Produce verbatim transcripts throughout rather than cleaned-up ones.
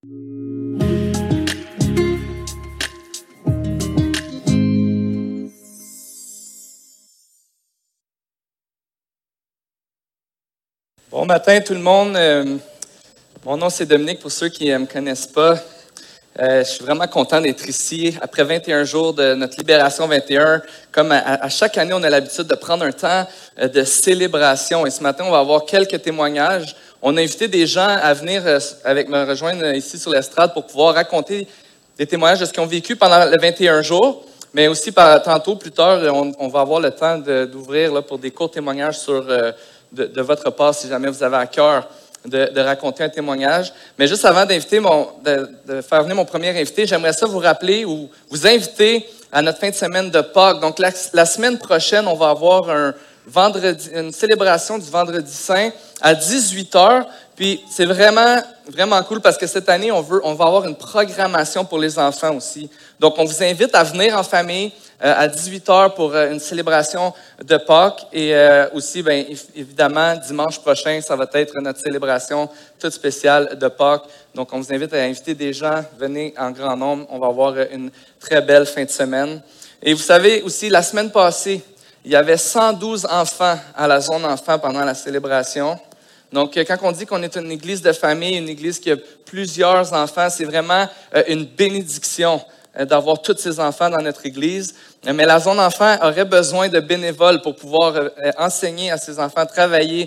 Bon matin tout le monde. Euh, mon nom c'est Dominique, pour ceux qui ne me connaissent pas. Euh, je suis vraiment content d'être ici. Après vingt et un jours de notre Libération vingt et un, comme à, à chaque année, on a l'habitude de prendre un temps de célébration. Et ce matin, on va avoir quelques témoignages. On a invité des gens à venir avec me rejoindre ici sur l'estrade pour pouvoir raconter des témoignages de ce qu'ils ont vécu pendant les vingt et un jours. Mais aussi, par, tantôt, plus tard, on, on va avoir le temps de, d'ouvrir là, pour des courts témoignages sur, euh, de, de votre part, si jamais vous avez à cœur de, de raconter un témoignage. Mais juste avant d'inviter mon, de, de faire venir mon premier invité, j'aimerais ça vous rappeler ou vous inviter à notre fin de semaine de Pâques. Donc, la, la semaine prochaine, on va avoir un vendredi, une célébration du Vendredi Saint à dix-huit heures. Puis, c'est vraiment, vraiment cool parce que cette année, on veut, on va avoir une programmation pour les enfants aussi. Donc, on vous invite à venir en famille euh, à dix-huit heures pour euh, une célébration de Pâques. Et euh, aussi, bien, évidemment, dimanche prochain, ça va être notre célébration toute spéciale de Pâques. Donc, on vous invite à inviter des gens, venez en grand nombre. On va avoir une très belle fin de semaine. Et vous savez aussi, la semaine passée, il y avait cent douze enfants à la zone enfants pendant la célébration. Donc, quand on dit qu'on est une église de famille, une église qui a plusieurs enfants, c'est vraiment une bénédiction d'avoir tous ces enfants dans notre église. Mais la zone enfant aurait besoin de bénévoles pour pouvoir enseigner à ces enfants, travailler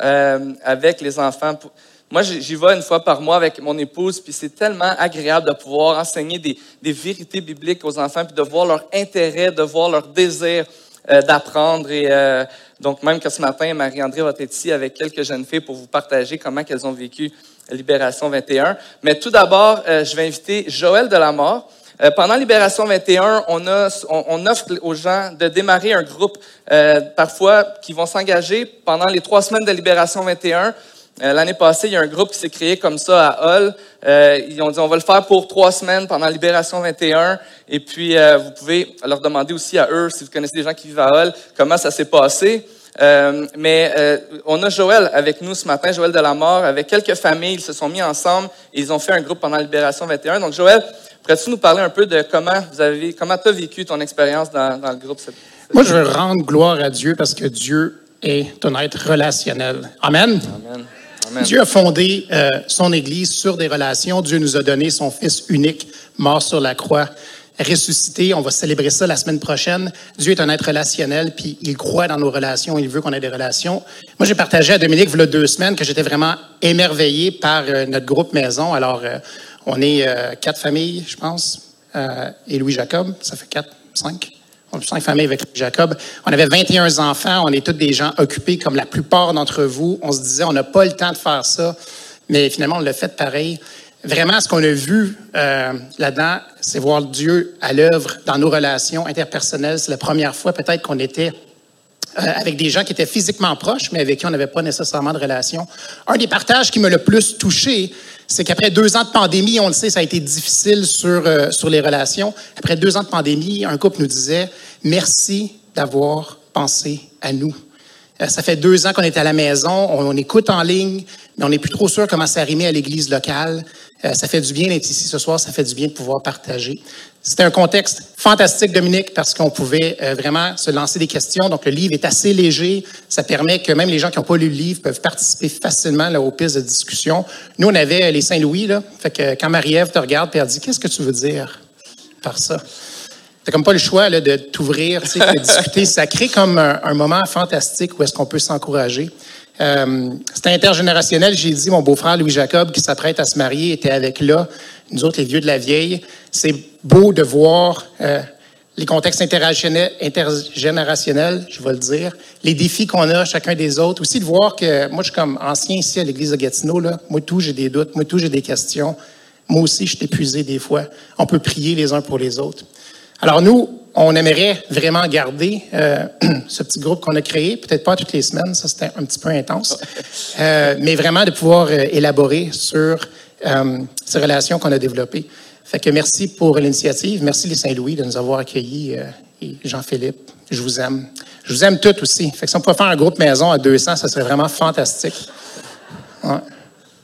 avec les enfants. Moi, j'y vais une fois par mois avec mon épouse, puis c'est tellement agréable de pouvoir enseigner des, des vérités bibliques aux enfants, puis de voir leur intérêt, de voir leur désir euh, d'apprendre. Et euh, donc, même que ce matin, Marie-André va être ici avec quelques jeunes filles pour vous partager comment elles ont vécu Libération vingt et un. Mais tout d'abord, euh, je vais inviter Joël Delamort. Euh, pendant Libération vingt et un, on, a, on, on offre aux gens de démarrer un groupe, euh, parfois, qui vont s'engager pendant les trois semaines de Libération vingt et un. Euh, l'année passée, il y a un groupe qui s'est créé comme ça à Hull. Euh, ils ont dit, on va le faire pour trois semaines pendant Libération vingt et un. Et puis, euh, vous pouvez leur demander aussi à eux, si vous connaissez des gens qui vivent à Hull, comment ça s'est passé. Euh, mais euh, on a Joël avec nous ce matin, Joël Delamort, avec quelques familles. Ils se sont mis ensemble et ils ont fait un groupe pendant Libération vingt et un. Donc, Joël, pourrais-tu nous parler un peu de comment vous avez, comment tu as vécu ton expérience dans, dans le groupe? Cette, cette Moi, je veux rendre gloire à Dieu parce que Dieu est un être relationnel. Amen. Amen. Amen. Dieu a fondé euh, son Église sur des relations. Dieu nous a donné son Fils unique, mort sur la croix, ressuscité. On va célébrer ça la semaine prochaine. Dieu est un être relationnel, puis il croit dans nos relations. Il veut qu'on ait des relations. Moi, j'ai partagé à Dominique, il y a deux semaines, que j'étais vraiment émerveillé par euh, notre groupe maison. Alors, euh, on est euh, quatre familles, je pense, euh, et Louis Jacob. Ça fait quatre, cinq. On a cinq familles avec Louis Jacob. On avait vingt et un enfants. On est tous des gens occupés, comme la plupart d'entre vous. On se disait, on n'a pas le temps de faire ça. Mais finalement, on l'a fait pareil. Vraiment, ce qu'on a vu euh, là-dedans, c'est voir Dieu à l'œuvre dans nos relations interpersonnelles. C'est la première fois peut-être qu'on était euh, avec des gens qui étaient physiquement proches, mais avec qui on n'avait pas nécessairement de relation. Un des partages qui m'a le plus touché, c'est qu'après deux ans de pandémie, on le sait, ça a été difficile sur, euh, sur les relations. Après deux ans de pandémie, un couple nous disait « Merci d'avoir pensé à nous ». Euh, ça fait deux ans qu'on est à la maison, on, on écoute en ligne, mais on n'est plus trop sûr comment ça arrimer à l'église locale. Euh, ça fait du bien d'être ici ce soir, ça fait du bien de pouvoir partager. C'était un contexte fantastique, Dominique, parce qu'on pouvait euh, vraiment se lancer des questions. Donc, le livre est assez léger. Ça permet que même les gens qui n'ont pas lu le livre peuvent participer facilement là, aux pistes de discussion. Nous, on avait les Saint-Louis, là. Fait que quand Marie-Ève te regarde et elle dit « Qu'est-ce que tu veux dire par ça? » T'as comme pas le choix là, de t'ouvrir, tu sais, de discuter. Ça crée comme un, un moment fantastique où est-ce qu'on peut s'encourager. Euh, c'était intergénérationnel. J'ai dit, mon beau-frère Louis Jacob, qui s'apprête à se marier, était avec là. Nous autres, les vieux de la vieille. C'est beau de voir euh, les contextes intergénérationnels, intergénérationnels, je vais le dire, les défis qu'on a chacun des autres. Aussi de voir que, moi, je suis comme ancien ici à l'église de Gatineau, là. Moi, tout, j'ai des doutes. Moi, tout, j'ai des questions. Moi aussi, je suis épuisé des fois. On peut prier les uns pour les autres. Alors nous, on aimerait vraiment garder euh, ce petit groupe qu'on a créé, peut-être pas toutes les semaines, ça c'était un petit peu intense, euh, mais vraiment de pouvoir euh, élaborer sur euh, ces relations qu'on a développées. Fait que merci pour l'initiative, merci les Saint-Louis de nous avoir accueillis, euh, et Jean-Philippe, je vous aime. Je vous aime toutes aussi. Fait que si on pouvait faire un groupe maison à deux cents, ça serait vraiment fantastique. Ouais.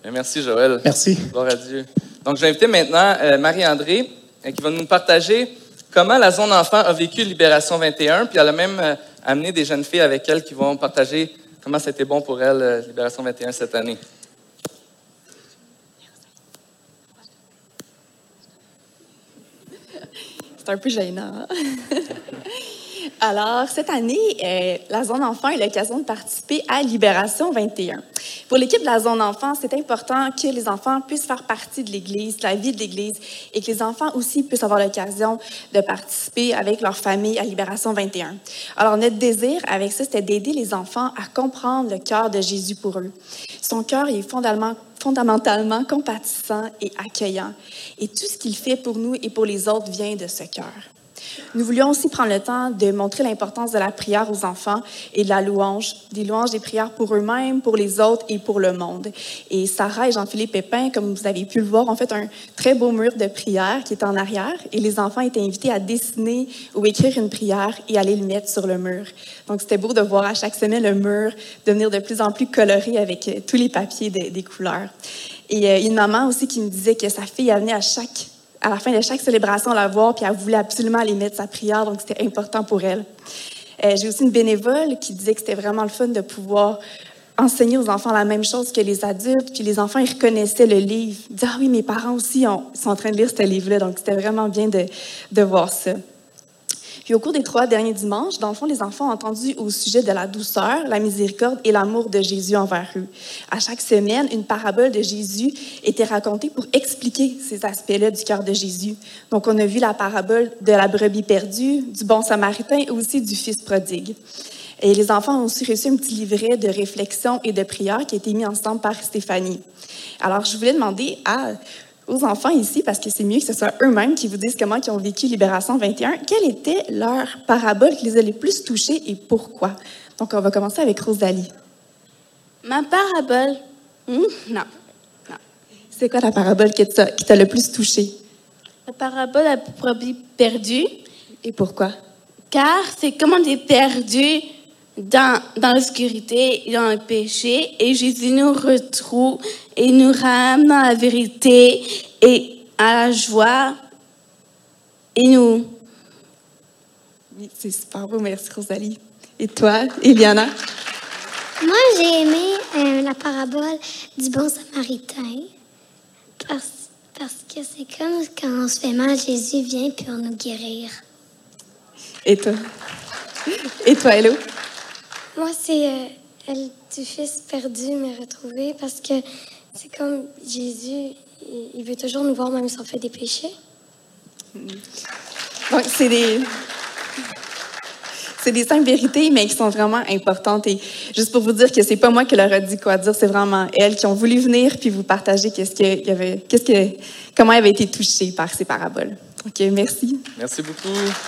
Merci, Joël. Merci. Gloire à Dieu. Donc, je vais inviter maintenant euh, Marie-André euh, qui va nous partager comment la Zone Enfant a vécu Libération vingt et un. Puis elle a même euh, amené des jeunes filles avec elle qui vont partager comment c'était bon pour elles, euh, Libération vingt et un cette année. C'est un peu gênant. Alors, cette année, euh, la Zone Enfant a eu l'occasion de participer à Libération vingt et un. Pour l'équipe de la Zone Enfant, c'est important que les enfants puissent faire partie de l'Église, de la vie de l'Église, et que les enfants aussi puissent avoir l'occasion de participer avec leur famille à Libération vingt et un. Alors, notre désir avec ça, c'était d'aider les enfants à comprendre le cœur de Jésus pour eux. Son cœur est fondamentalement fondamentalement compatissant et accueillant. Et tout ce qu'il fait pour nous et pour les autres vient de ce cœur. Nous voulions aussi prendre le temps de montrer l'importance de la prière aux enfants et de la louange, des louanges, des prières pour eux-mêmes, pour les autres et pour le monde. Et Sarah et Jean-Philippe Pépin, comme vous avez pu le voir, ont fait un très beau mur de prière qui est en arrière et les enfants étaient invités à dessiner ou écrire une prière et aller le mettre sur le mur. Donc, c'était beau de voir à chaque semaine le mur devenir de plus en plus coloré avec euh, tous les papiers de, des couleurs. Et euh, une maman aussi qui me disait que sa fille venait à chaque à la fin de chaque célébration, la voir, puis elle voulait absolument aller mettre sa prière, donc c'était important pour elle. Euh, j'ai aussi une bénévole qui disait que c'était vraiment le fun de pouvoir enseigner aux enfants la même chose que les adultes, puis les enfants, ils reconnaissaient le livre. Ils disaient « Ah oui, mes parents aussi ont, sont en train de lire ce livre-là », donc c'était vraiment bien de, de voir ça. Puis au cours des trois derniers dimanches, dans le fond, les enfants ont entendu au sujet de la douceur, la miséricorde et l'amour de Jésus envers eux. À chaque semaine, une parabole de Jésus était racontée pour expliquer ces aspects-là du cœur de Jésus. Donc, on a vu la parabole de la brebis perdue, du bon samaritain et aussi du fils prodigue. Et les enfants ont aussi reçu un petit livret de réflexion et de prière qui a été mis ensemble par Stéphanie. Alors, je voulais demander à... aux enfants ici, parce que c'est mieux que ce soit eux-mêmes qui vous disent comment ils ont vécu Libération vingt et un, quelle était leur parabole qui les a les plus touchés et pourquoi? Donc, on va commencer avec Rosalie. Ma parabole? Hmm, non. non. C'est quoi la parabole qui t'a, qui t'a le plus touché? La parabole a probablement perdu. Et pourquoi? Car c'est comme on est perdu dans, dans l'obscurité et dans le péché, et Jésus nous retrouve et nous ramène dans la vérité et à la joie, et nous... Oui, c'est super beau, merci Rosalie. Et toi, Eliana? Moi, j'ai aimé euh, la parabole du bon samaritain, parce, parce que c'est comme quand on se fait mal, Jésus vient pour nous guérir. Et toi? Et toi, Hello? Moi, c'est euh, elle du fils perdu, mais retrouvé, parce que c'est comme Jésus, il, il veut toujours nous voir même si on fait des péchés. Donc, c'est des... C'est des simples vérités, mais qui sont vraiment importantes. Et juste pour vous dire que c'est pas moi qui leur a dit quoi dire, c'est vraiment elles qui ont voulu venir puis vous partager qu'est-ce qu'il y avait, qu'est-ce que, comment elles avaient été touchées par ces paraboles. OK, merci. Merci beaucoup.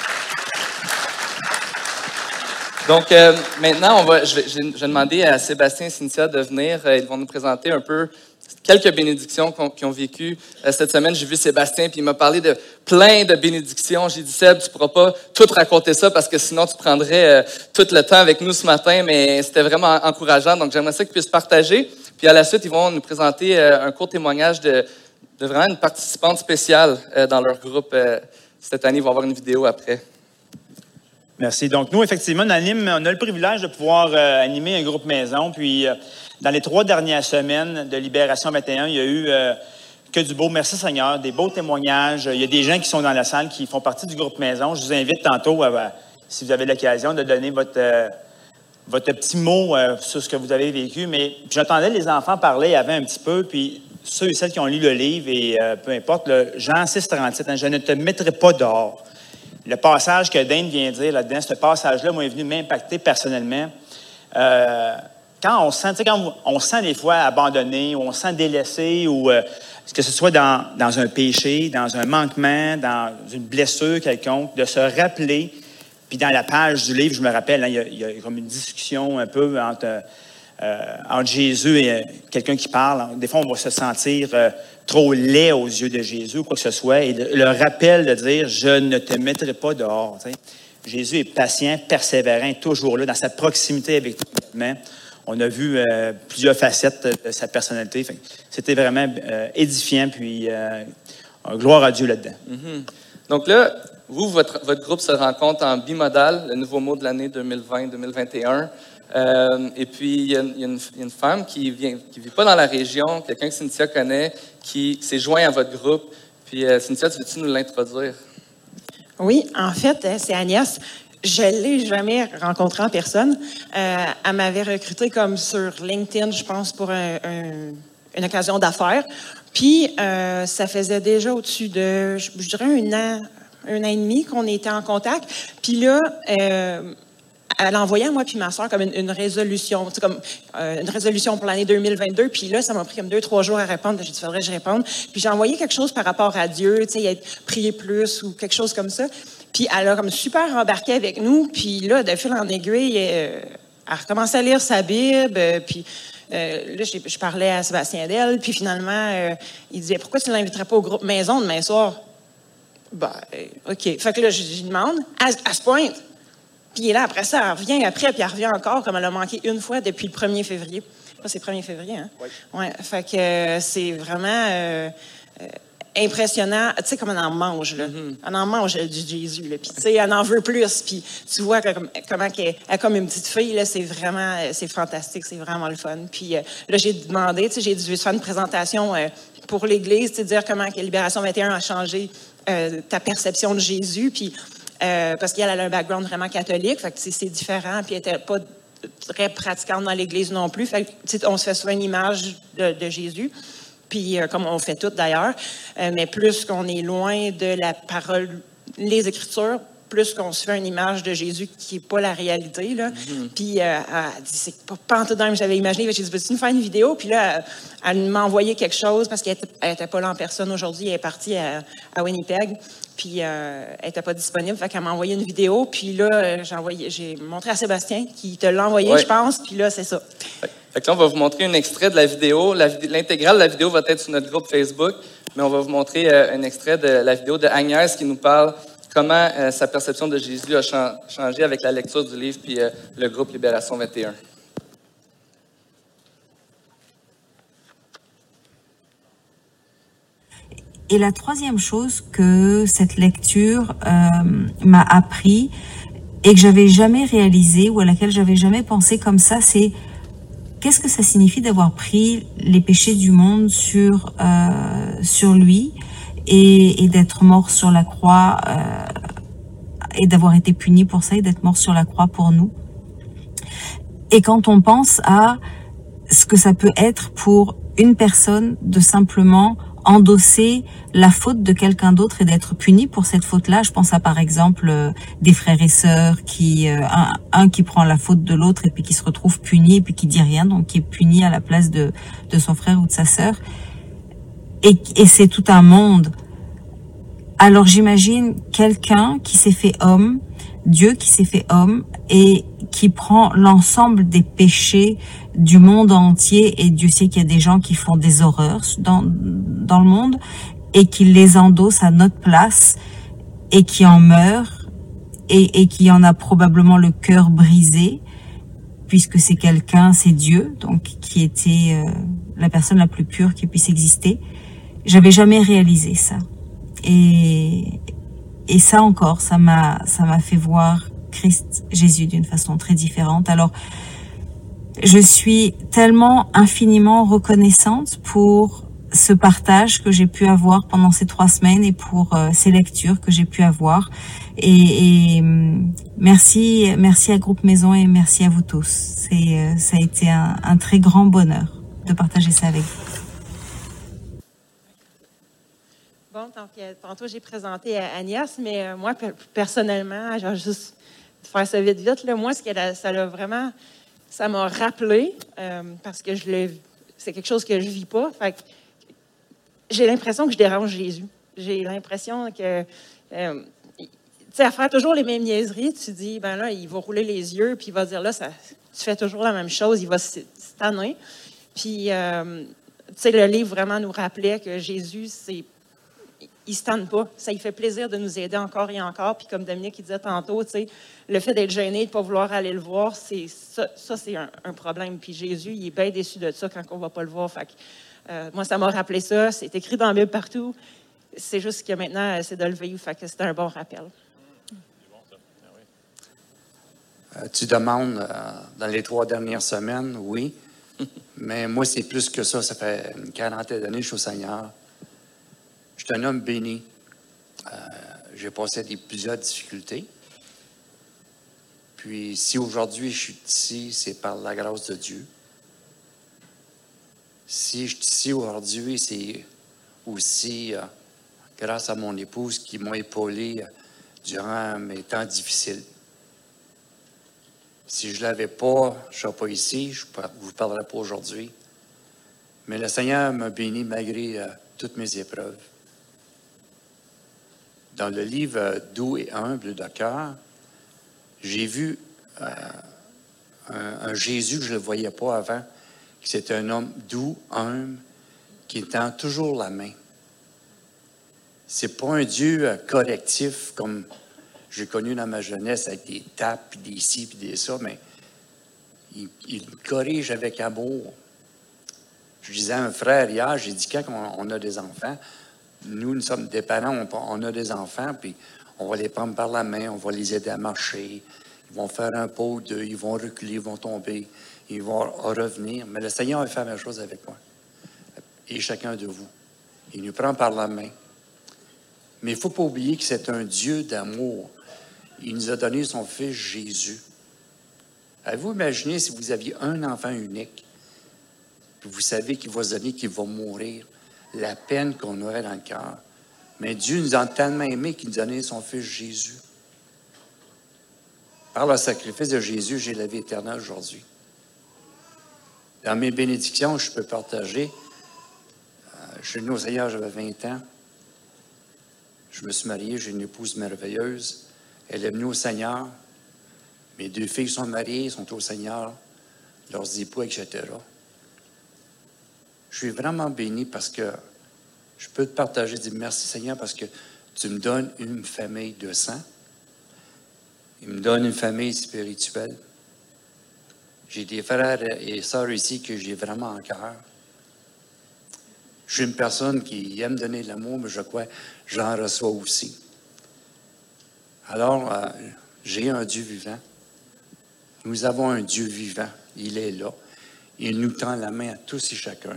Donc, euh, maintenant, on va, je, vais, je vais demander à Sébastien et Cynthia de venir. Euh, ils vont nous présenter un peu quelques bénédictions qu'ils ont vécues euh, cette semaine. J'ai vu Sébastien, puis il m'a parlé de plein de bénédictions. J'ai dit, Seb, tu ne pourras pas tout raconter ça parce que sinon, tu prendrais euh, tout le temps avec nous ce matin, mais c'était vraiment encourageant. Donc, j'aimerais ça qu'ils puissent partager. Puis à la suite, ils vont nous présenter euh, un court témoignage de, de vraiment une participante spéciale euh, dans leur groupe. Euh, cette année, ils vont avoir une vidéo après. Merci. Donc, nous, effectivement, on, anime, on a le privilège de pouvoir euh, animer un groupe maison. Puis, euh, dans les trois dernières semaines de Libération vingt et un, il y a eu euh, que du beau. Merci Seigneur, des beaux témoignages. Il y a des gens qui sont dans la salle qui font partie du groupe maison. Je vous invite tantôt, euh, si vous avez l'occasion, de donner votre, euh, votre petit mot euh, sur ce que vous avez vécu. Mais j'entendais les enfants parler avant un petit peu, puis ceux et celles qui ont lu le livre, et euh, peu importe, le Jean six, trente-sept, hein, « Je ne te mettrai pas dehors ». Le passage que Dane vient dire là-dedans, ce passage-là, moi, est venu m'impacter personnellement. Euh, quand on se sent, tu sais, quand on se sent des fois abandonné, ou on se sent délaissé, ou euh, que ce soit dans, dans un péché, dans un manquement, dans une blessure quelconque, de se rappeler, puis dans la page du livre, je me rappelle, hein, il, y a, il y a comme une discussion un peu entre, euh, entre Jésus et euh, quelqu'un qui parle. Des fois, on va se sentir... Euh, trop laid aux yeux de Jésus ou quoi que ce soit, et le, le rappel de dire « Je ne te mettrai pas dehors ». Jésus est patient, persévérant, toujours là, dans sa proximité avec nous. on a vu euh, plusieurs facettes de sa personnalité. Fait que c'était vraiment euh, édifiant, puis euh, gloire à Dieu là-dedans. Mm-hmm. Donc là, vous, votre, votre groupe se rencontre en bimodal, le nouveau mot de l'année deux mille vingt deux mille vingt et un. Euh, et puis, il y, a, il, y a une, il y a une femme qui vient, qui vit pas dans la région, quelqu'un que Cynthia connaît, qui s'est joint à votre groupe. Puis, euh, Cynthia, veux-tu nous l'introduire? Oui, en fait, c'est Agnès. Je ne l'ai jamais rencontrée en personne. Euh, elle m'avait recruté comme sur LinkedIn, je pense, pour un, un, une occasion d'affaires. Puis, euh, ça faisait déjà au-dessus de, je, je dirais, un an, un an et demi qu'on était en contact. Puis là, euh, elle a envoyé à moi puis ma soeur comme une, une résolution, tu sais, comme euh, une résolution pour l'année deux mille vingt-deux. Puis là, ça m'a pris comme deux, trois jours à répondre. J'ai dit, faudrait que je réponde. Puis j'ai envoyé quelque chose par rapport à Dieu, tu sais, prier plus ou quelque chose comme ça. Puis elle a comme super embarqué avec nous. Puis là, de fil en aiguille, euh, elle a recommencé à lire sa Bible. Euh, puis euh, là, je, je parlais à Sébastien d'elle. Puis finalement, euh, il disait, pourquoi tu ne l'inviterais pas au groupe maison demain soir? Ben, euh, OK. Fait que là, je lui demande, elle, elle se pointe. Puis là, après ça, elle revient après, puis elle revient encore, comme elle a manqué une fois depuis le premier février. Ça, c'est le premier février, hein? Oui. Ouais, fait que euh, c'est vraiment euh, euh, impressionnant. Tu sais, comme elle en mange, là. Mm-hmm. Elle en mange euh, du Jésus, là. Puis, tu sais, elle en veut plus. Puis, tu vois que, comme, comment elle est comme une petite fille, là. C'est vraiment, euh, c'est fantastique. C'est vraiment le fun. Puis, euh, là, j'ai demandé, tu sais, j'ai dû faire une présentation euh, pour l'Église, tu sais, dire comment que Libération vingt et un a changé euh, ta perception de Jésus. Puis, Euh, parce qu'elle a un background vraiment catholique, fait que c'est différent, puis elle n'était pas très pratiquante dans l'Église non plus. Fait que, on se fait souvent une image de, de Jésus, puis euh, comme on fait tout d'ailleurs, euh, mais plus qu'on est loin de la parole, les Écritures, plus qu'on se fait une image de Jésus qui n'est pas la réalité. Là. Mm-hmm. Puis euh, elle dit, c'est pas pantoute que j'avais imaginé. J'ai dit, veux-tu nous faire une vidéo? Puis là, elle m'a envoyé quelque chose parce qu'elle n'était pas là en personne aujourd'hui. Elle est partie à, à Winnipeg. Puis euh, elle n'était pas disponible. Fait qu'elle m'a envoyé une vidéo. Puis là, j'ai, envoyé, j'ai montré à Sébastien qui te l'a envoyé, ouais. Je pense. Puis là, c'est ça. Fait que là, on va vous montrer un extrait de la vidéo. La, l'intégrale de la vidéo va être sur notre groupe Facebook. Mais on va vous montrer euh, un extrait de la vidéo de Agnès qui nous parle comment euh, sa perception de Jésus a cha- changé avec la lecture du livre puis euh, le groupe Libération vingt et un. Et la troisième chose que cette lecture euh, m'a appris et que j'avais jamais réalisé ou à laquelle j'avais jamais pensé comme ça, c'est qu'est-ce que ça signifie d'avoir pris les péchés du monde sur euh, sur lui et, et d'être mort sur la croix euh, et d'avoir été puni pour ça et d'être mort sur la croix pour nous. Et quand on pense à ce que ça peut être pour une personne de simplement endosser la faute de quelqu'un d'autre et d'être puni pour cette faute-là. Je pense à par exemple euh, des frères et sœurs qui euh, un, un qui prend la faute de l'autre et puis qui se retrouve puni et puis qui dit rien, donc qui est puni à la place de de son frère ou de sa sœur. Et, et c'est tout un monde. Alors j'imagine quelqu'un qui s'est fait homme, Dieu qui s'est fait homme et qui prend l'ensemble des péchés du monde entier, et Dieu sait qu'il y a des gens qui font des horreurs dans, dans le monde, et qui les endosse à notre place, et qui en meurt, et, et qui en a probablement le cœur brisé, puisque c'est quelqu'un, c'est Dieu, donc qui était euh, la personne la plus pure qui puisse exister. J'avais jamais réalisé ça. Et, et ça encore, ça m'a, ça m'a fait voir Christ, Jésus d'une façon très différente. Alors, je suis tellement infiniment reconnaissante pour ce partage que j'ai pu avoir pendant ces trois semaines et pour euh, ces lectures que j'ai pu avoir. Et, et merci, merci à Groupe Maison et merci à vous tous. C'est, euh, ça a été un, un très grand bonheur de partager ça avec vous. Bon, donc, tantôt, j'ai présenté à Agnès, mais euh, moi, personnellement, genre juste faire ça vite, vite, là, moi, ce que ça l'a vraiment, ça m'a rappelé, euh, parce que je l'ai, c'est quelque chose que je vis pas. Fait que j'ai l'impression que je dérange Jésus. J'ai l'impression que, euh, tu sais, à faire toujours les mêmes niaiseries, tu dis, ben là, il va rouler les yeux, puis il va dire, là, ça, tu fais toujours la même chose, il va se tanner. Puis, euh, tu sais, le livre vraiment nous rappelait que Jésus, c'est il ne se tanne pas. Ça lui fait plaisir de nous aider encore et encore. Puis comme Dominique il disait tantôt, tu sais, le fait d'être gêné, de ne pas vouloir aller le voir, c'est ça, ça c'est un, un problème. Puis Jésus, il est bien déçu de ça quand on ne va pas le voir. Fait que, euh, moi, ça m'a rappelé ça. C'est écrit dans la Bible partout. C'est juste que maintenant, c'est de le vivre. Fait que c'était un bon rappel. Euh, tu demandes euh, dans les trois dernières semaines, oui. Mais moi, c'est plus que ça. Ça fait une quarantaine d'années que je suis au Seigneur. Je suis un homme béni. Euh, j'ai passé des, plusieurs difficultés. Puis, si aujourd'hui je suis ici, c'est par la grâce de Dieu. Si je suis ici aujourd'hui, c'est aussi euh, grâce à mon épouse qui m'a épaulé euh, durant mes temps difficiles. Si je ne l'avais pas, je ne serais pas ici, je ne vous parlerai pas aujourd'hui. Mais le Seigneur m'a béni malgré euh, toutes mes épreuves. Dans le livre euh, « Doux et humble de cœur », j'ai vu euh, un, un Jésus que je ne le voyais pas avant, que c'était un homme doux, humble, qui tend toujours la main. C'est pas un Dieu euh, correctif comme j'ai connu dans ma jeunesse avec des tapes, puis des ci, puis des ça, mais il, il corrige avec amour. Je disais à un frère hier, j'ai dit quand on, on a des enfants, nous, nous sommes des parents, on, on a des enfants, puis on va les prendre par la main, on va les aider à marcher. Ils vont faire un pas ou deux, ils vont reculer, ils vont tomber, ils vont revenir. Mais le Seigneur a fait la même chose avec moi. Et chacun de vous. Il nous prend par la main. Mais il ne faut pas oublier que c'est un Dieu d'amour. Il nous a donné son Fils Jésus. Avez-vous imaginé si vous aviez un enfant unique, puis vous savez qu'il va se donner, qu'il va mourir, la peine qu'on aurait dans le cœur. Mais Dieu nous a tellement aimés qu'il nous a donné son Fils Jésus. Par le sacrifice de Jésus, j'ai la vie éternelle aujourd'hui. Dans mes bénédictions, je peux partager. Euh, je suis venu au Seigneur, j'avais vingt ans. Je me suis marié, j'ai une épouse merveilleuse. Elle est venue au Seigneur. Mes deux filles sont mariées, sont au Seigneur, leurs époux, et cetera. Je suis vraiment béni parce que je peux te partager, dire merci Seigneur parce que tu me donnes une famille de sang. Il me donne une famille spirituelle. J'ai des frères et sœurs ici que j'ai vraiment en cœur. Je suis une personne qui aime donner de l'amour, mais je crois que j'en reçois aussi. Alors, euh, j'ai un Dieu vivant. Nous avons un Dieu vivant. Il est là. Il nous tend la main à tous et chacun.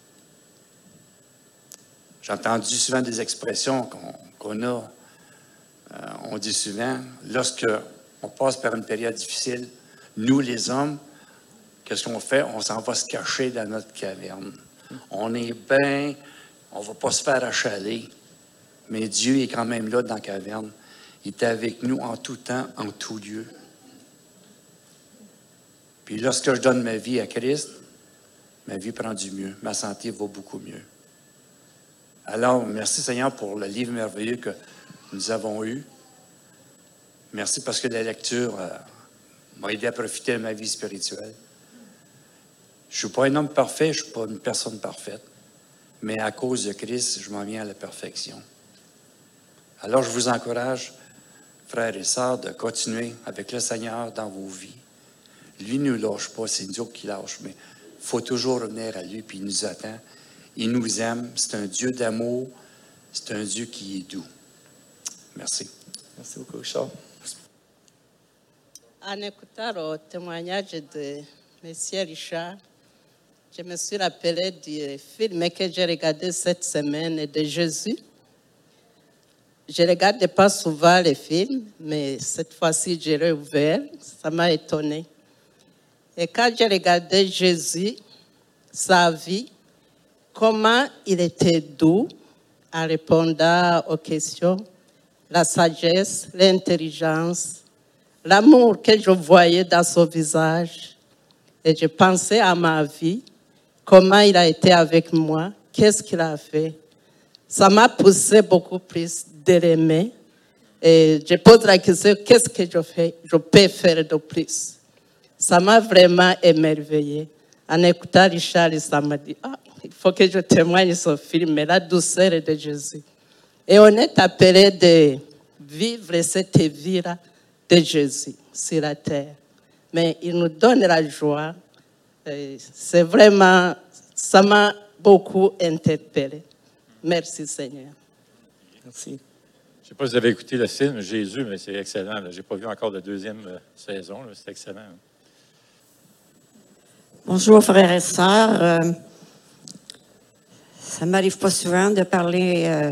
J'ai entendu souvent des expressions qu'on, qu'on a. Euh, on dit souvent, lorsque on passe par une période difficile, nous, les hommes, qu'est-ce qu'on fait? On s'en va se cacher dans notre caverne. On est bien, on ne va pas se faire achaler, mais Dieu est quand même là dans la caverne. Il est avec nous en tout temps, en tout lieu. Puis lorsque je donne ma vie à Christ, ma vie prend du mieux, ma santé va beaucoup mieux. Alors, merci Seigneur pour le livre merveilleux que nous avons eu. Merci parce que la lecture euh, m'a aidé à profiter de ma vie spirituelle. Je ne suis pas un homme parfait, je ne suis pas une personne parfaite, mais à cause de Christ, je m'en viens à la perfection. Alors, je vous encourage, frères et sœurs, de continuer avec le Seigneur dans vos vies. Lui ne nous lâche pas, c'est Dieu qui lâche, mais il faut toujours revenir à lui, puis il nous attend. Il nous aime, c'est un Dieu d'amour, c'est un Dieu qui est doux. Merci. Merci beaucoup, Richard. En écoutant le témoignage de M. Richard, je me suis rappelé du film que j'ai regardé cette semaine de Jésus. Je ne regarde pas souvent les films, mais cette fois-ci, j'ai réouvert. Ça m'a étonné. Et quand j'ai regardé Jésus, sa vie, comment il était doux en répondant aux questions, la sagesse, l'intelligence, l'amour que je voyais dans son visage. Et je pensais à ma vie, comment il a été avec moi, qu'est-ce qu'il a fait. Ça m'a poussé beaucoup plus de l'aimer. Et je pose la question, qu'est-ce que je fais, je peux faire de plus. Ça m'a vraiment émerveillée. En écoutant Richard, ça m'a dit, ah, il faut que je témoigne ce film, la douceur de Jésus. Et on est appelé de vivre cette vie-là de Jésus sur la terre. Mais il nous donne la joie. Et c'est vraiment, ça m'a beaucoup interpellé. Merci Seigneur. Merci. Je ne sais pas si vous avez écouté le film Jésus, mais c'est excellent. Je n'ai pas vu encore la deuxième euh, saison. C'est excellent. Bonjour, frères et sœurs. Euh, ça ne m'arrive pas souvent de parler euh,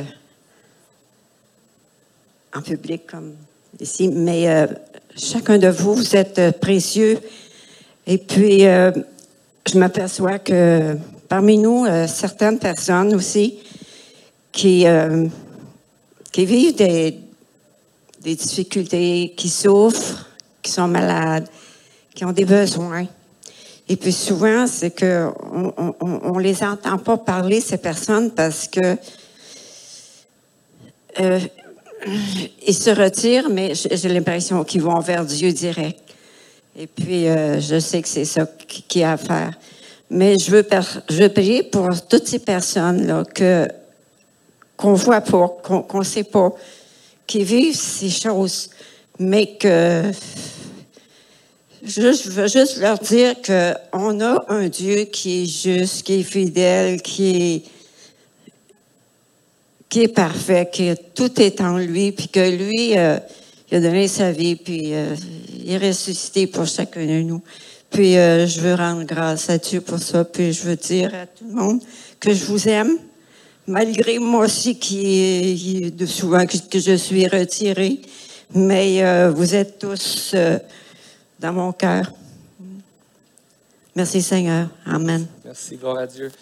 en public comme ici, mais euh, chacun de vous, vous êtes euh, précieux. Et puis, euh, je m'aperçois que parmi nous, euh, certaines personnes aussi qui, euh, qui vivent des, des difficultés, qui souffrent, qui sont malades, qui ont des besoins. Et puis souvent, c'est que on, on, on les entend pas parler, ces personnes, parce que euh, ils se retirent, mais j'ai l'impression qu'ils vont vers Dieu direct. Et puis, euh, je sais que c'est ça qu'il y a à faire. Mais je veux, je veux prier pour toutes ces personnes-là que, qu'on ne voit pas, qu'on qu'on ne sait pas, qui vivent ces choses, mais que je, je veux juste leur dire qu'on a un Dieu qui est juste, qui est fidèle, qui est, qui est parfait, que tout est en lui, puis que lui, euh, il a donné sa vie, puis euh, il est ressuscité pour chacun de nous. Puis euh, je veux rendre grâce à Dieu pour ça, puis je veux dire à tout le monde que je vous aime, malgré moi aussi qui est, de souvent que, que je suis retirée, mais euh, vous êtes tous euh, dans mon cœur. Merci Seigneur. Amen. Merci, gloire à Dieu.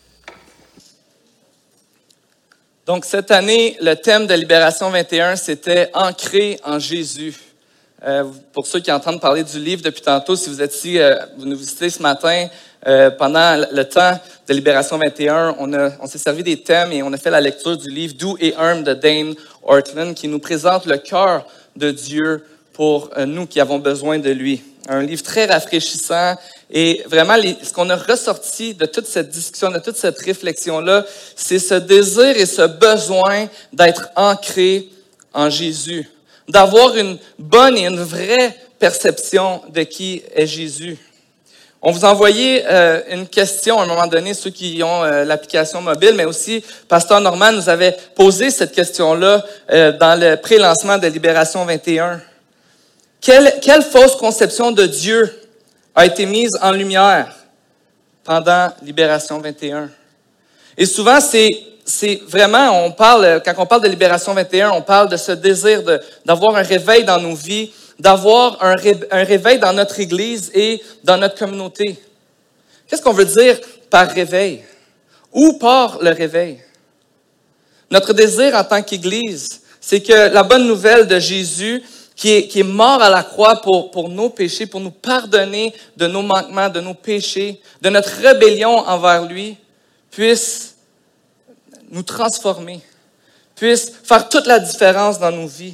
Donc, cette année, le thème de Libération vingt et un, c'était « Ancré en Jésus ». Euh, pour ceux qui entendent parler du livre depuis tantôt, si vous êtes ici, euh, vous nous visitez ce matin, euh, pendant le temps de Libération vingt et un, on, a, on s'est servi des thèmes et on a fait la lecture du livre « Doux et humble » de Dane Ortlund, qui nous présente le cœur de Dieu pour euh, nous qui avons besoin de lui. Un livre très rafraîchissant. Et vraiment, les, ce qu'on a ressorti de toute cette discussion, de toute cette réflexion-là, c'est ce désir et ce besoin d'être ancré en Jésus, d'avoir une bonne et une vraie perception de qui est Jésus. On vous a envoyé euh, une question à un moment donné, ceux qui ont euh, l'application mobile, mais aussi Pasteur Normand nous avait posé cette question-là euh, dans le pré-lancement de Libération vingt et un. Quelle, quelle fausse conception de Dieu a été mise en lumière pendant Libération vingt et un? Et souvent, c'est, c'est vraiment, on parle, quand on parle de Libération vingt et un, on parle de ce désir de, d'avoir un réveil dans nos vies, d'avoir un, ré, un réveil dans notre Église et dans notre communauté. Qu'est-ce qu'on veut dire par réveil? Où part le réveil? Notre désir en tant qu'Église, c'est que la bonne nouvelle de Jésus, Qui est, qui est mort à la croix pour, pour nos péchés, pour nous pardonner de nos manquements, de nos péchés, de notre rébellion envers lui, puisse nous transformer, puisse faire toute la différence dans nos vies.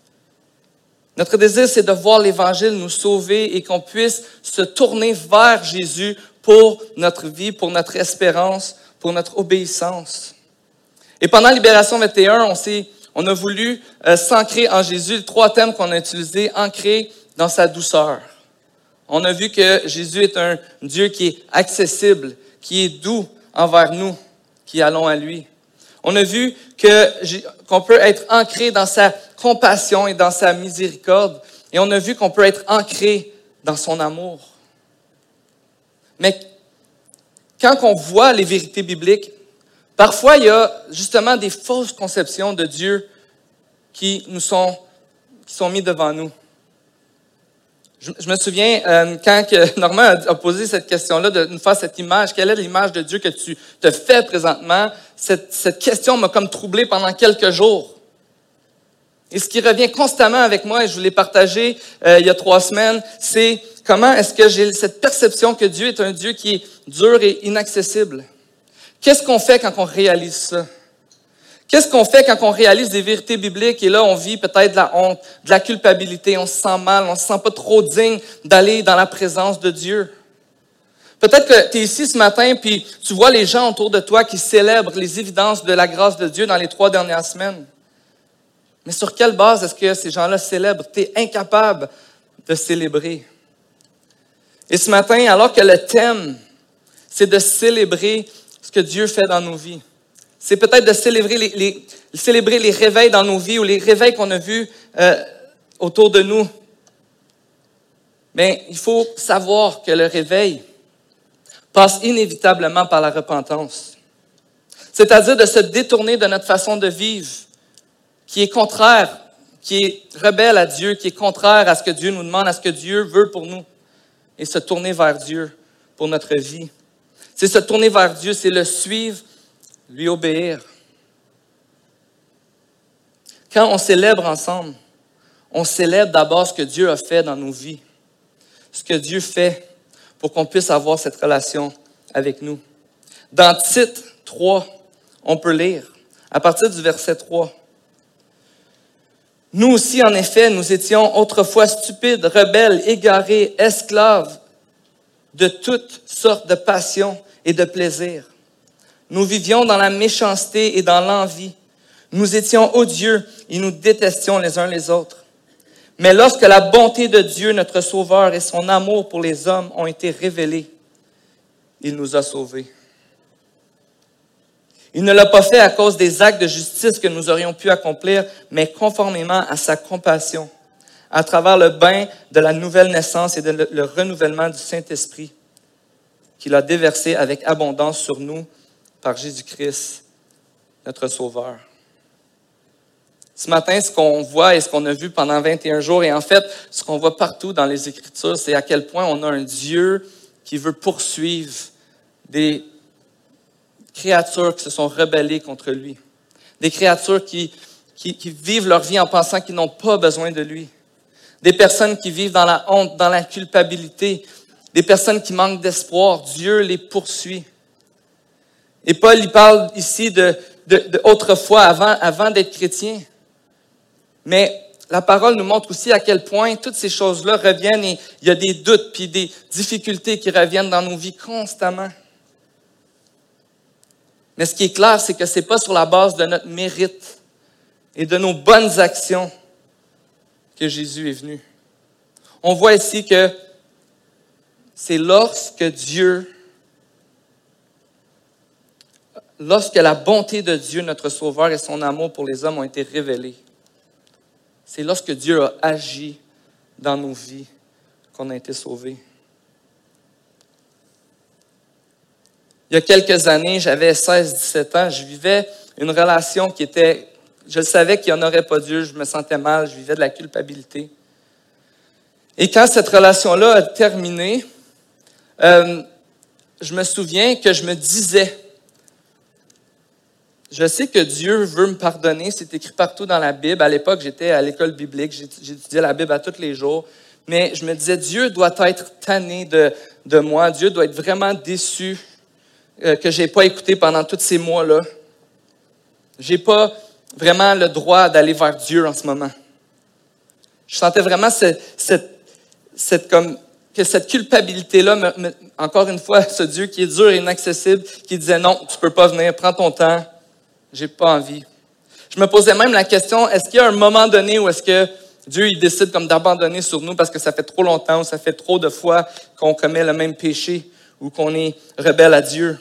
Notre désir, c'est de voir l'Évangile nous sauver et qu'on puisse se tourner vers Jésus pour notre vie, pour notre espérance, pour notre obéissance. Et pendant Libération vingt et un, on s'est On a voulu euh, s'ancrer en Jésus. Les trois thèmes qu'on a utilisés, ancrer dans sa douceur. On a vu que Jésus est un Dieu qui est accessible, qui est doux envers nous, qui allons à lui. On a vu que, qu'on peut être ancré dans sa compassion et dans sa miséricorde. Et on a vu qu'on peut être ancré dans son amour. Mais quand on voit les vérités bibliques, parfois, il y a justement des fausses conceptions de Dieu qui nous sont, qui sont mises devant nous. Je, je me souviens, euh, quand que Normand a, a posé cette question-là, de nous faire cette image, quelle est l'image de Dieu que tu te fais présentement? Cette, cette question m'a comme troublé pendant quelques jours. Et ce qui revient constamment avec moi, et je vous l'ai partagé euh, il y a trois semaines, c'est comment est-ce que j'ai cette perception que Dieu est un Dieu qui est dur et inaccessible. Qu'est-ce qu'on fait quand on réalise ça? Qu'est-ce qu'on fait quand on réalise des vérités bibliques et là, on vit peut-être de la honte, de la culpabilité, on se sent mal, on ne se sent pas trop digne d'aller dans la présence de Dieu? Peut-être que tu es ici ce matin, puis tu vois les gens autour de toi qui célèbrent les évidences de la grâce de Dieu dans les trois dernières semaines. Mais sur quelle base est-ce que ces gens-là célèbrent? Tu es incapable de célébrer. Et ce matin, alors que le thème, c'est de célébrer ce que Dieu fait dans nos vies. C'est peut-être de célébrer les, les, célébrer les réveils dans nos vies ou les réveils qu'on a vus euh, autour de nous. Mais il faut savoir que le réveil passe inévitablement par la repentance. C'est-à-dire de se détourner de notre façon de vivre, qui est contraire, qui est rebelle à Dieu, qui est contraire à ce que Dieu nous demande, à ce que Dieu veut pour nous, et se tourner vers Dieu pour notre vie. C'est se tourner vers Dieu, c'est le suivre, lui obéir. Quand on célèbre ensemble, on célèbre d'abord ce que Dieu a fait dans nos vies, ce que Dieu fait pour qu'on puisse avoir cette relation avec nous. Dans Tite trois, on peut lire, à partir du verset trois, « Nous aussi, en effet, nous étions autrefois stupides, rebelles, égarés, esclaves de toutes sortes de passions et de plaisirs. Nous vivions dans la méchanceté et dans l'envie. Nous étions odieux et nous détestions les uns les autres. Mais lorsque la bonté de Dieu, notre Sauveur, et son amour pour les hommes ont été révélés, il nous a sauvés. Il ne l'a pas fait à cause des actes de justice que nous aurions pu accomplir, mais conformément à sa compassion, à travers le bain de la nouvelle naissance et de le, le renouvellement du Saint-Esprit qu'il a déversé avec abondance sur nous par Jésus-Christ, notre Sauveur. » Ce matin, ce qu'on voit et ce qu'on a vu pendant vingt et un jours, et en fait, ce qu'on voit partout dans les Écritures, c'est à quel point on a un Dieu qui veut poursuivre des créatures qui se sont rebellées contre lui. Des créatures qui, qui, qui vivent leur vie en pensant qu'ils n'ont pas besoin de lui. Des personnes qui vivent dans la honte, dans la culpabilité. Des personnes qui manquent d'espoir. Dieu les poursuit. Et Paul, il parle ici de, de, de autrefois, avant, avant d'être chrétien. Mais la parole nous montre aussi à quel point toutes ces choses-là reviennent et il y a des doutes puis des difficultés qui reviennent dans nos vies constamment. Mais ce qui est clair, c'est que ce n'est pas sur la base de notre mérite et de nos bonnes actions que Jésus est venu. On voit ici que c'est lorsque Dieu, lorsque la bonté de Dieu, notre Sauveur, et son amour pour les hommes ont été révélés, c'est lorsque Dieu a agi dans nos vies qu'on a été sauvés. Il y a quelques années, j'avais seize dix-sept ans, je vivais une relation qui était, je savais qu'il n'y en aurait pas Dieu, je me sentais mal, je vivais de la culpabilité. Et quand cette relation-là a terminé, euh, je me souviens que je me disais, je sais que Dieu veut me pardonner, c'est écrit partout dans la Bible. À l'époque, j'étais à l'école biblique, j'étudiais la Bible à tous les jours, mais je me disais, Dieu doit être tanné de, de moi, Dieu doit être vraiment déçu euh, que je n'ai pas écouté pendant tous ces mois-là. Je n'ai pas vraiment le droit d'aller vers Dieu en ce moment. Je sentais vraiment cette, cette, cette, comme, que cette culpabilité-là, me, me, encore une fois, ce Dieu qui est dur et inaccessible, qui disait non, tu ne peux pas venir, prends ton temps. J'ai pas envie. Je me posais même la question, est-ce qu'il y a un moment donné où est-ce que Dieu il décide comme d'abandonner sur nous parce que ça fait trop longtemps ou ça fait trop de fois qu'on commet le même péché ou qu'on est rebelle à Dieu?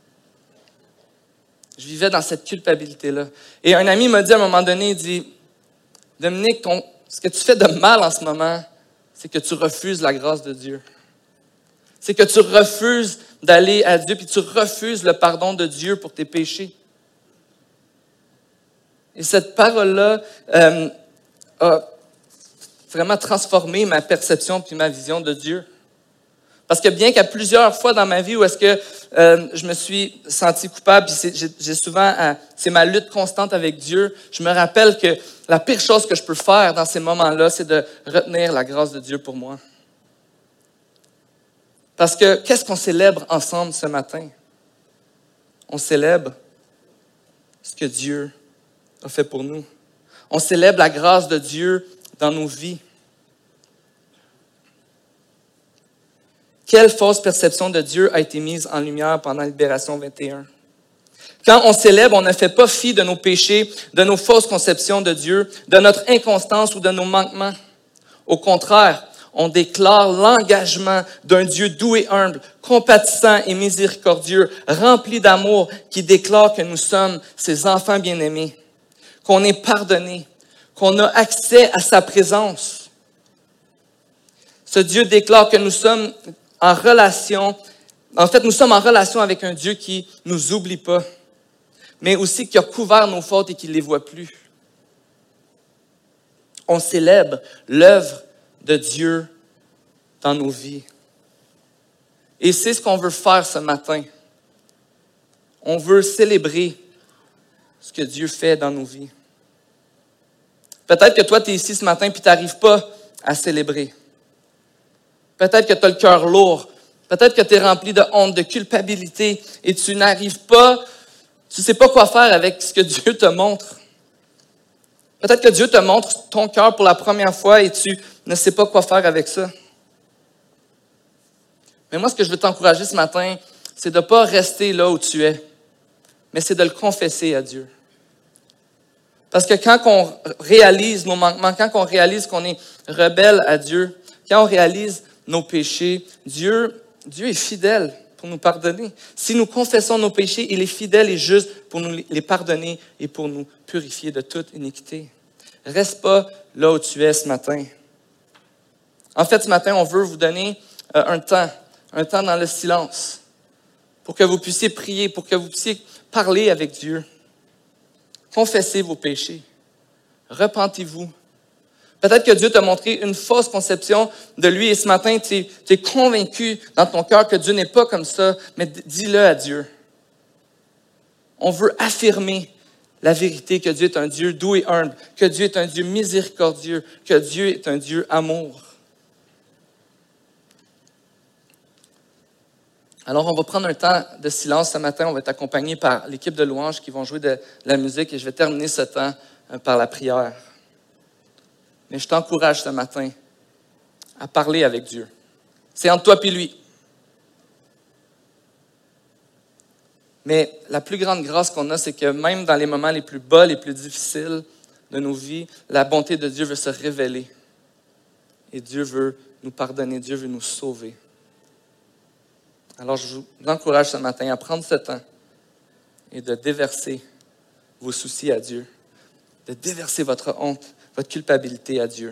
Je vivais dans cette culpabilité-là. Et un ami m'a dit à un moment donné, il dit, Dominique, ton, ce que tu fais de mal en ce moment, c'est que tu refuses la grâce de Dieu. C'est que tu refuses d'aller à Dieu puis tu refuses le pardon de Dieu pour tes péchés. Et cette parole-là euh, a vraiment transformé ma perception puis ma vision de Dieu. Parce que bien qu'à plusieurs fois dans ma vie où est-ce que euh, je me suis senti coupable, puis c'est, j'ai, j'ai souvent, euh, c'est ma lutte constante avec Dieu, je me rappelle que la pire chose que je peux faire dans ces moments-là, c'est de retenir la grâce de Dieu pour moi. Parce que qu'est-ce qu'on célèbre ensemble ce matin? On célèbre ce que Dieu a fait pour nous. On célèbre la grâce de Dieu dans nos vies. Quelle fausse perception de Dieu a été mise en lumière pendant Libération vingt et un? Quand on célèbre, on ne fait pas fi de nos péchés, de nos fausses conceptions de Dieu, de notre inconstance ou de nos manquements. Au contraire, on déclare l'engagement d'un Dieu doux et humble, compatissant et miséricordieux, rempli d'amour, qui déclare que nous sommes ses enfants bien-aimés, qu'on est pardonnés, qu'on a accès à sa présence. Ce Dieu déclare que nous sommes en relation, en fait, nous sommes en relation avec un Dieu qui ne nous oublie pas, mais aussi qui a couvert nos fautes et qui ne les voit plus. On célèbre l'œuvre de Dieu dans nos vies. Et c'est ce qu'on veut faire ce matin. On veut célébrer ce que Dieu fait dans nos vies. Peut-être que toi, tu es ici ce matin et tu n'arrives pas à célébrer. Peut-être que tu as le cœur lourd. Peut-être que tu es rempli de honte, de culpabilité et tu n'arrives pas, tu ne sais pas quoi faire avec ce que Dieu te montre. Peut-être que Dieu te montre ton cœur pour la première fois et tu ne sais pas quoi faire avec ça. Mais moi, ce que je veux t'encourager ce matin, c'est de ne pas rester là où tu es, mais c'est de le confesser à Dieu. Parce que quand on réalise nos manquements, quand on réalise qu'on est rebelle à Dieu, quand on réalise nos péchés, Dieu, Dieu est fidèle pour nous pardonner. Si nous confessons nos péchés, il est fidèle et juste pour nous les pardonner et pour nous purifier de toute iniquité. Reste pas là où tu es ce matin. En fait, ce matin, on veut vous donner euh, un temps, un temps dans le silence, pour que vous puissiez prier, pour que vous puissiez parler avec Dieu. Confessez vos péchés. Repentez-vous. Peut-être que Dieu t'a montré une fausse conception de lui et ce matin, tu es convaincu dans ton cœur que Dieu n'est pas comme ça, mais dis-le à Dieu. On veut affirmer la vérité que Dieu est un Dieu doux et humble, que Dieu est un Dieu miséricordieux, que Dieu est un Dieu amour. Alors, on va prendre un temps de silence ce matin. On va être accompagné par l'équipe de louanges qui vont jouer de la musique et je vais terminer ce temps par la prière. Mais je t'encourage ce matin à parler avec Dieu. C'est entre toi et lui. Mais la plus grande grâce qu'on a, c'est que même dans les moments les plus bas, les plus difficiles de nos vies, la bonté de Dieu veut se révéler. Et Dieu veut nous pardonner, Dieu veut nous sauver. Alors, je vous encourage ce matin à prendre ce temps et de déverser vos soucis à Dieu, de déverser votre honte, votre culpabilité à Dieu.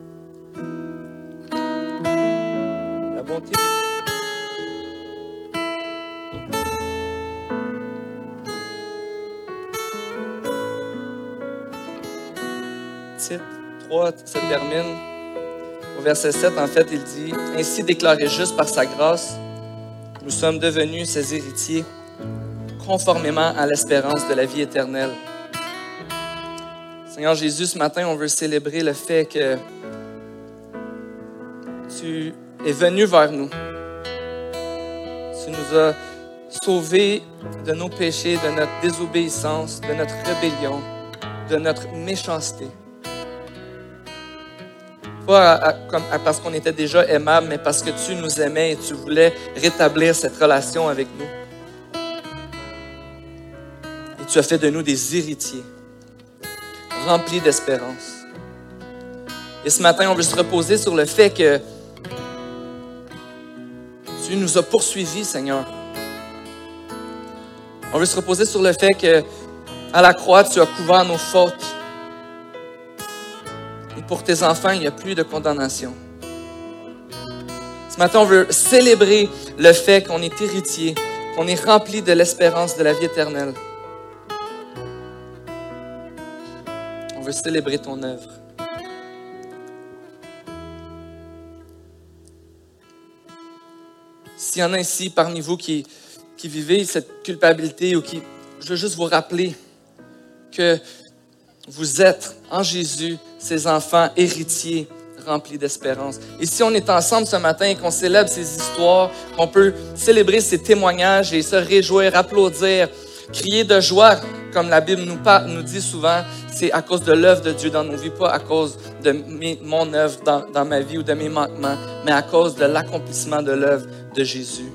La bonté, titre trois se termine. Au verset sept, en fait, il dit « Ainsi déclaré juste par sa grâce, nous sommes devenus ses héritiers, conformément à l'espérance de la vie éternelle. » Seigneur Jésus, ce matin, on veut célébrer le fait que tu es venu vers nous. Tu nous as sauvés de nos péchés, de notre désobéissance, de notre rébellion, de notre méchanceté. Pas à, à, comme, à, parce qu'on était déjà aimables, mais parce que tu nous aimais et tu voulais rétablir cette relation avec nous. Et tu as fait de nous des héritiers, remplis d'espérance. Et ce matin, on veut se reposer sur le fait que tu nous as poursuivis, Seigneur. On veut se reposer sur le fait que à la croix, tu as couvert nos fautes. Et pour tes enfants, il n'y a plus de condamnation. Ce matin, on veut célébrer le fait qu'on est héritier, qu'on est rempli de l'espérance de la vie éternelle. On veut célébrer ton œuvre. S'il y en a ici parmi vous qui, qui vivez cette culpabilité ou qui... Je veux juste vous rappeler que vous êtes en Jésus, ses enfants héritiers remplis d'espérance. Et si on est ensemble ce matin et qu'on célèbre ces histoires, qu'on peut célébrer ces témoignages et se réjouir, applaudir, crier de joie, comme la Bible nous, parle, nous dit souvent, c'est à cause de l'œuvre de Dieu dans nos vies, pas à cause de mes, mon œuvre dans, dans ma vie ou de mes manquements, mais à cause de l'accomplissement de l'œuvre de Jésus.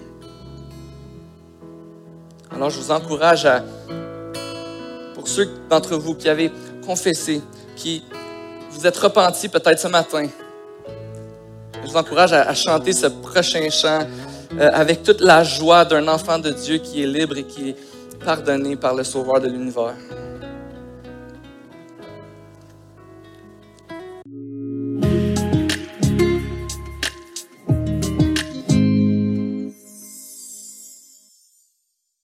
Alors, je vous encourage à, pour ceux d'entre vous qui avez confessé, qui vous êtes repentis peut-être ce matin, je vous encourage à, à chanter ce prochain chant euh, avec toute la joie d'un enfant de Dieu qui est libre et qui est pardonné par le Sauveur de l'univers.